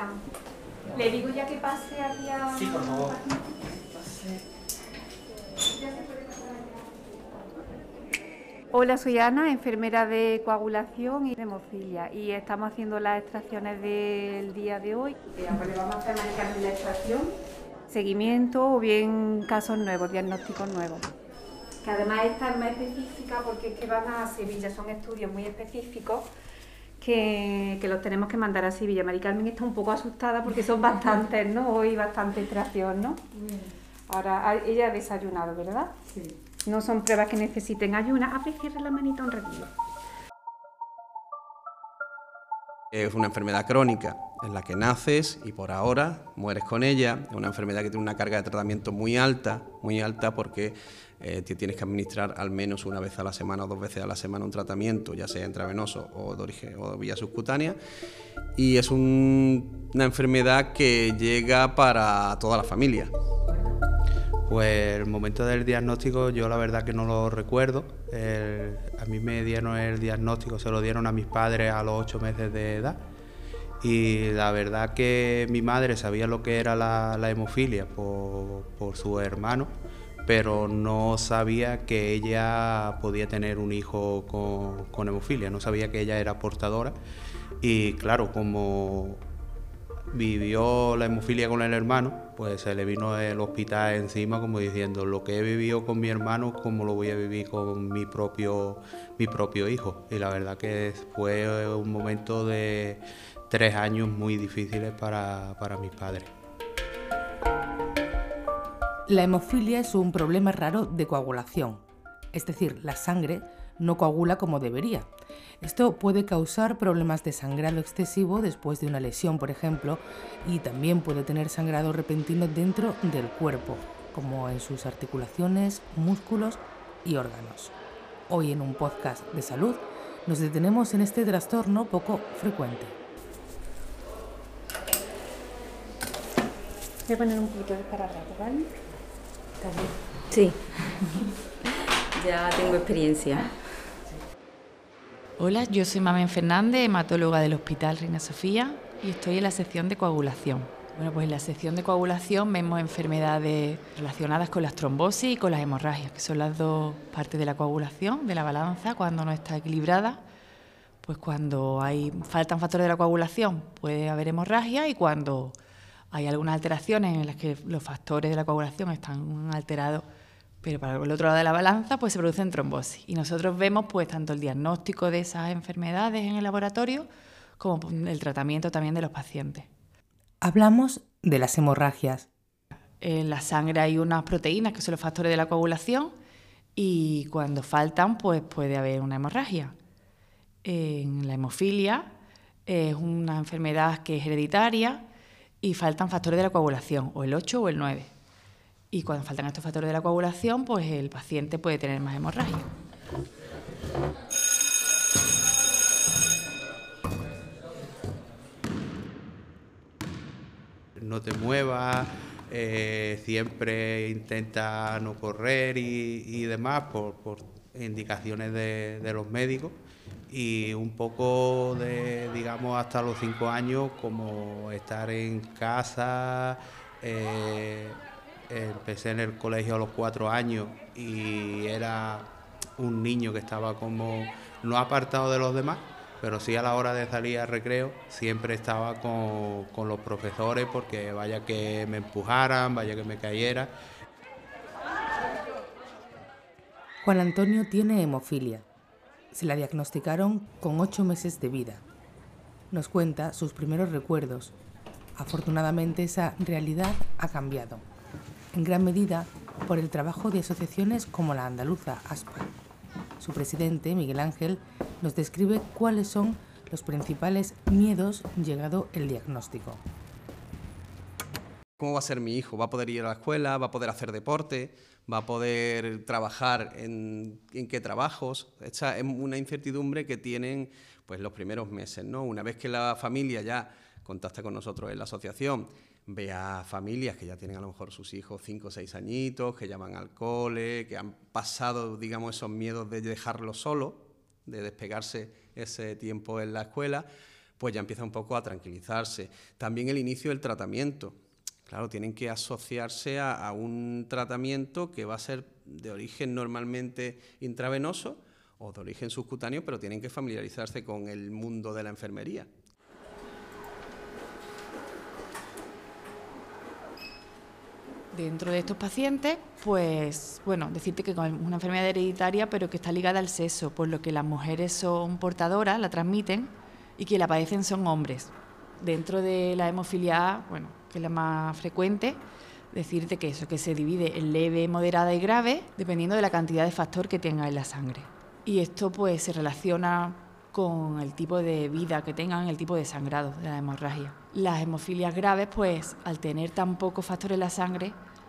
Ana, le digo ya que pase aquí a... Sí, por favor. Hola, soy Ana, enfermera de coagulación y de hemofilia, y estamos haciendo las extracciones del día de hoy. Le vamos a hacer la extracción, seguimiento o bien casos nuevos, diagnósticos nuevos. Que además esta es más específica porque es que van a Sevilla, son estudios muy específicos que los tenemos que mandar a Sevilla. Mari Carmen está un poco asustada porque son bastantes, ¿no? Hoy bastante extracción, ¿no? Ahora, ella ha desayunado, ¿verdad? Sí. No son pruebas que necesiten ayuda. Abre y cierra la manita un ratito. Es una enfermedad crónica en la que naces y por ahora mueres con ella. Es una enfermedad que tiene una carga de tratamiento muy alta porque te tienes que administrar al menos una vez a la semana o 2 veces a la semana un tratamiento, ya sea intravenoso o de origen o vía subcutánea. Y es una enfermedad que llega para toda la familia. Pues el momento del diagnóstico yo la verdad que no lo recuerdo. A mí me dieron el diagnóstico, se lo dieron a mis padres a los 8 meses de edad. Y la verdad que mi madre sabía lo que era la hemofilia por su hermano, pero no sabía que ella podía tener un hijo con hemofilia, no sabía que ella era portadora. Y claro, como vivió la hemofilia con el hermano, pues se le vino el hospital encima como diciendo, lo que he vivido con mi hermano, ¿cómo lo voy a vivir con mi propio hijo? Y la verdad que fue un momento de 3 años muy difíciles para mis padres. La hemofilia es un problema raro de coagulación, es decir, la sangre no coagula como debería. Esto puede causar problemas de sangrado excesivo después de una lesión, por ejemplo, y también puede tener sangrado repentino dentro del cuerpo, como en sus articulaciones, músculos y órganos. Hoy en un podcast de salud nos detenemos en este trastorno poco frecuente. Voy a poner un poquito de esparadrapo, ¿vale? ¿Está bien? Sí. Ya tengo experiencia. Hola, yo soy Mamen Fernández, hematóloga del Hospital Reina Sofía y estoy en la sección de coagulación. Bueno, pues en la sección de coagulación vemos enfermedades relacionadas con las trombosis y con las hemorragias, que son las dos partes de la coagulación, de la balanza, cuando no está equilibrada. Pues cuando faltan factores de la coagulación puede haber hemorragia, y cuando hay algunas alteraciones en las que los factores de la coagulación están alterados, pero para el otro lado de la balanza pues se producen trombosis. Y nosotros vemos pues tanto el diagnóstico de esas enfermedades en el laboratorio como el tratamiento también de los pacientes. Hablamos de las hemorragias. En la sangre hay unas proteínas que son los factores de la coagulación y cuando faltan pues puede haber una hemorragia. En la hemofilia es una enfermedad que es hereditaria y faltan factores de la coagulación, o el 8 o el 9. Y cuando faltan estos factores de la coagulación, pues el paciente puede tener más hemorragia. No te muevas, siempre intenta no correr y demás por indicaciones de los médicos. Y un poco digamos, hasta los 5 años, como estar en casa. Empecé en el colegio a los 4 años y era un niño que estaba como no apartado de los demás, pero sí a la hora de salir al recreo siempre estaba con los profesores, porque vaya que me empujaran, vaya que me cayera. Juan Antonio tiene hemofilia. Se la diagnosticaron con 8 meses de vida. Nos cuenta sus primeros recuerdos. Afortunadamente esa realidad ha cambiado, en gran medida por el trabajo de asociaciones como la andaluza ASPA. Su presidente, Miguel Ángel, nos describe cuáles son los principales miedos llegado el diagnóstico. ¿Cómo va a ser mi hijo? ¿Va a poder ir a la escuela? ¿Va a poder hacer deporte? ¿Va a poder trabajar en qué trabajos? Esta es una incertidumbre que tienen pues, los primeros meses, ¿no? Una vez que la familia ya contacta con nosotros en la asociación, ve a familias que ya tienen a lo mejor sus hijos 5 o 6 añitos, que ya van al cole, que han pasado, digamos, esos miedos de dejarlo solo, de despegarse ese tiempo en la escuela, pues ya empieza un poco a tranquilizarse. También el inicio del tratamiento. Claro, tienen que asociarse a un tratamiento que va a ser de origen normalmente intravenoso o de origen subcutáneo, pero tienen que familiarizarse con el mundo de la enfermería. Dentro de estos pacientes, pues, bueno, decirte que con una enfermedad hereditaria, pero que está ligada al sexo, por lo que las mujeres son portadoras, la transmiten, y que la padecen son hombres. Dentro de la hemofilia A, bueno, que es la más frecuente, decirte que eso, que se divide en leve, moderada y grave, dependiendo de la cantidad de factor que tenga en la sangre. Y esto, pues, se relaciona con el tipo de vida que tengan, el tipo de sangrado de la hemorragia. Las hemofilias graves, pues, al tener tan pocos factores en la sangre,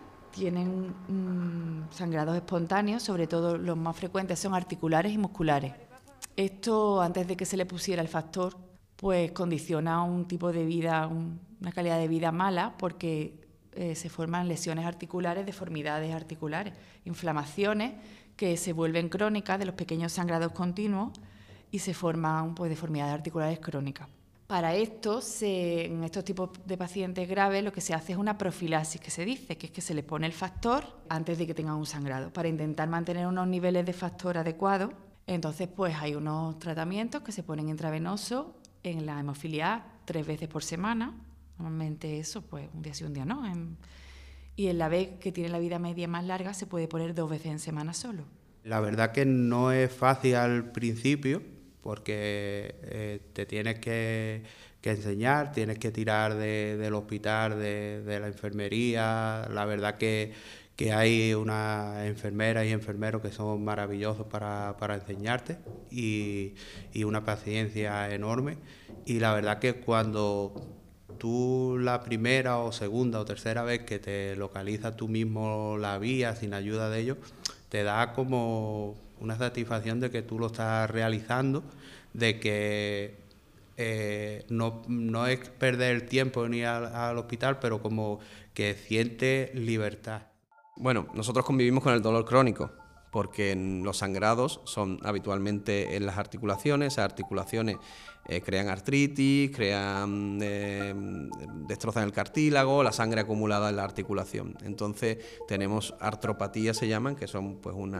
tienen sangrados espontáneos, sobre todo los más frecuentes son articulares y musculares. Esto, antes de que se le pusiera el factor, pues condiciona un tipo de vida, una calidad de vida mala, porque se forman lesiones articulares, deformidades articulares, inflamaciones que se vuelven crónicas de los pequeños sangrados continuos y se forman, pues, deformidades articulares crónicas. Para esto, en estos tipos de pacientes graves, lo que se hace es una profilaxis, que se dice, que es que se le pone el factor antes de que tengan un sangrado, para intentar mantener unos niveles de factor adecuados. Entonces, pues hay unos tratamientos que se ponen intravenosos en la hemofilia A 3 veces por semana, normalmente eso, pues un día sí, un día no. Y en la B, que tiene la vida media más larga, se puede poner 2 veces en semana solo. La verdad que no es fácil al principio, porque te tienes que enseñar, tienes que tirar del hospital, de la enfermería. La verdad que hay unas enfermeras y enfermeros que son maravillosos para enseñarte y una paciencia enorme. Y la verdad que cuando tú la primera o segunda o tercera vez que te localizas tú mismo la vía sin ayuda de ellos, te da como una satisfacción de que tú lo estás realizando, de que no es perder el tiempo en ir al hospital, pero como que sientes libertad. Bueno, nosotros convivimos con el dolor crónico, porque los sangrados son habitualmente en las articulaciones. Esas articulaciones crean artritis, destrozan el cartílago, la sangre acumulada en la articulación. Entonces tenemos artropatías, se llaman, que son pues un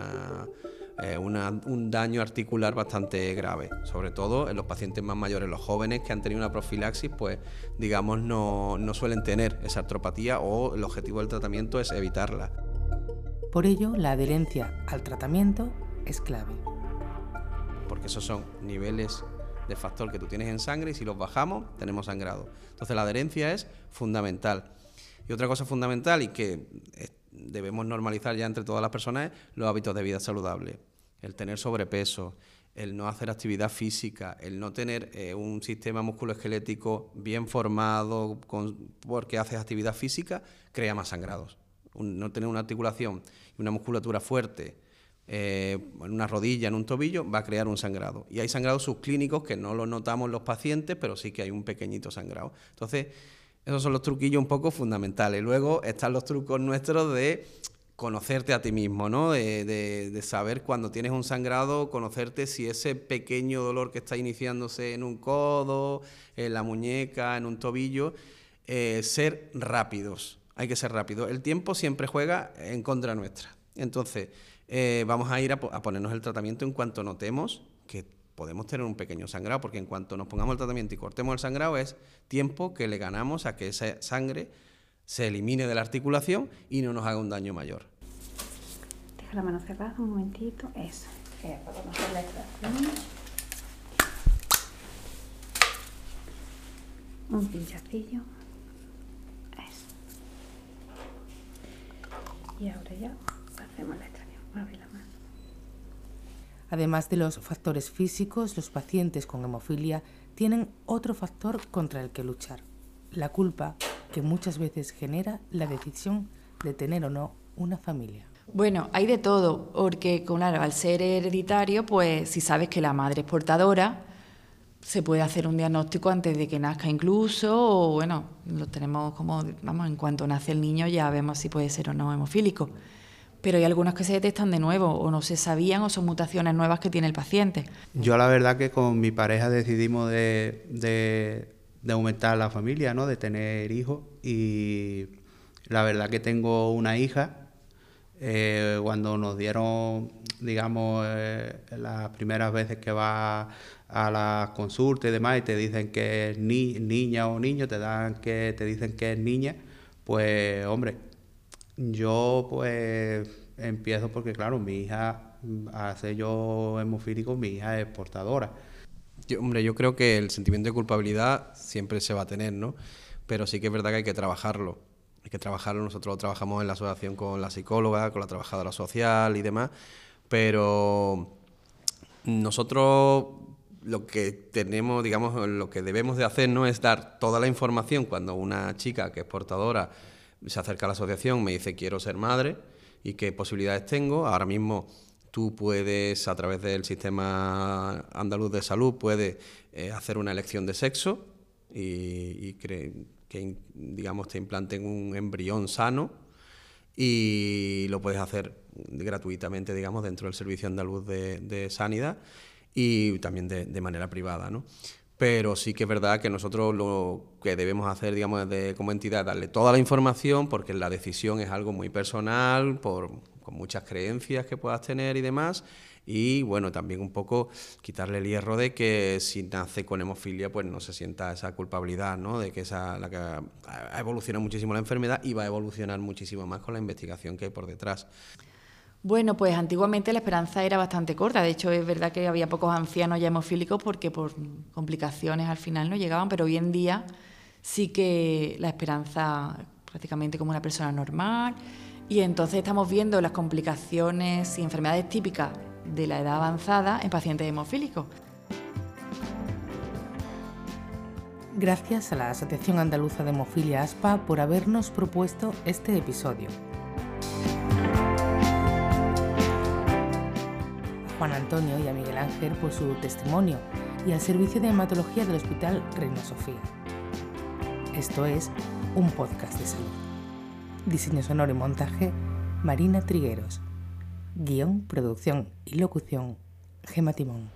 daño articular bastante grave, sobre todo en los pacientes más mayores. Los jóvenes que han tenido una profilaxis, pues digamos no suelen tener esa artropatía, o el objetivo del tratamiento es evitarla. Por ello, la adherencia al tratamiento es clave. Porque esos son niveles de factor que tú tienes en sangre y si los bajamos, tenemos sangrado. Entonces la adherencia es fundamental. Y otra cosa fundamental y que debemos normalizar ya entre todas las personas es los hábitos de vida saludable. El tener sobrepeso, el no hacer actividad física, el no tener un sistema musculoesquelético bien formado porque haces actividad física, crea más sangrados. No tener una articulación y una musculatura fuerte en una rodilla, en un tobillo, va a crear un sangrado. Y hay sangrados subclínicos que no los notamos los pacientes, pero sí que hay un pequeñito sangrado. Entonces, esos son los truquillos un poco fundamentales. Luego están los trucos nuestros de conocerte a ti mismo, ¿no? De saber cuando tienes un sangrado, conocerte si ese pequeño dolor que está iniciándose en un codo, en la muñeca, en un tobillo, ser rápidos. Hay que ser rápido. El tiempo siempre juega en contra nuestra. Entonces, vamos a ir a ponernos el tratamiento en cuanto notemos que podemos tener un pequeño sangrado, porque en cuanto nos pongamos el tratamiento y cortemos el sangrado es tiempo que le ganamos a que esa sangre se elimine de la articulación y no nos haga un daño mayor. Deja la mano cerrada un momentito. Eso. Vamos a hacer la extracción. Un pinchacillo. Y ahora ya hacemos la extracción. Abre la mano. Además de los factores físicos, los pacientes con hemofilia tienen otro factor contra el que luchar: la culpa, que muchas veces genera la decisión de tener o no una familia. Bueno, hay de todo, porque claro, al ser hereditario, pues si sabes que la madre es portadora, se puede hacer un diagnóstico antes de que nazca incluso, o bueno, lo tenemos como, vamos, en cuanto nace el niño ya vemos si puede ser o no hemofílico. pero hay algunos que se detectan de nuevo o no se sabían o son mutaciones nuevas que tiene el paciente. Yo la verdad que con mi pareja decidimos de aumentar la familia, ¿no? De tener hijos, y la verdad que tengo una hija. Cuando nos dieron, digamos, las primeras veces que vas a la consulta y demás y te dicen que es niña o niño, te dicen que es niña, pues hombre, yo pues empiezo porque claro, mi hija, al ser yo hemofílico, mi hija es portadora. Yo creo que el sentimiento de culpabilidad siempre se va a tener, ¿no? Pero sí que es verdad que hay que trabajarlo. Nosotros lo trabajamos en la asociación con la psicóloga, con la trabajadora social y demás, pero nosotros lo que tenemos, digamos, lo que debemos de hacer no es dar toda la información. Cuando una chica que es portadora se acerca a la asociación, me dice quiero ser madre y qué posibilidades tengo. Ahora mismo tú puedes, a través del sistema andaluz de salud, puedes hacer una elección de sexo y que digamos te implanten un embrión sano, y lo puedes hacer gratuitamente, digamos, dentro del Servicio Andaluz de Sanidad y también de manera privada, ¿no? Pero sí que es verdad que nosotros lo que debemos hacer, digamos, como entidad, es darle toda la información, porque la decisión es algo muy personal, con muchas creencias que puedas tener y demás. Y bueno, también un poco quitarle el hierro de que si nace con hemofilia pues no se sienta esa culpabilidad, ¿no? De que la que ha evolucionado muchísimo la enfermedad y va a evolucionar muchísimo más con la investigación que hay por detrás. Bueno, pues antiguamente la esperanza era bastante corta. De hecho, es verdad que había pocos ancianos ya hemofílicos porque por complicaciones al final no llegaban, pero hoy en día sí que la esperanza prácticamente como una persona normal, y entonces estamos viendo las complicaciones y enfermedades típicas de la edad avanzada en pacientes hemofílicos. Gracias a la Asociación Andaluza de Hemofilia ASPA por habernos propuesto este episodio. A Juan Antonio y a Miguel Ángel por su testimonio y al Servicio de Hematología del Hospital Reina Sofía. Esto es un podcast de salud. Diseño sonoro y montaje, Marina Trigueros. Guión, producción y locución, Gemma Timón.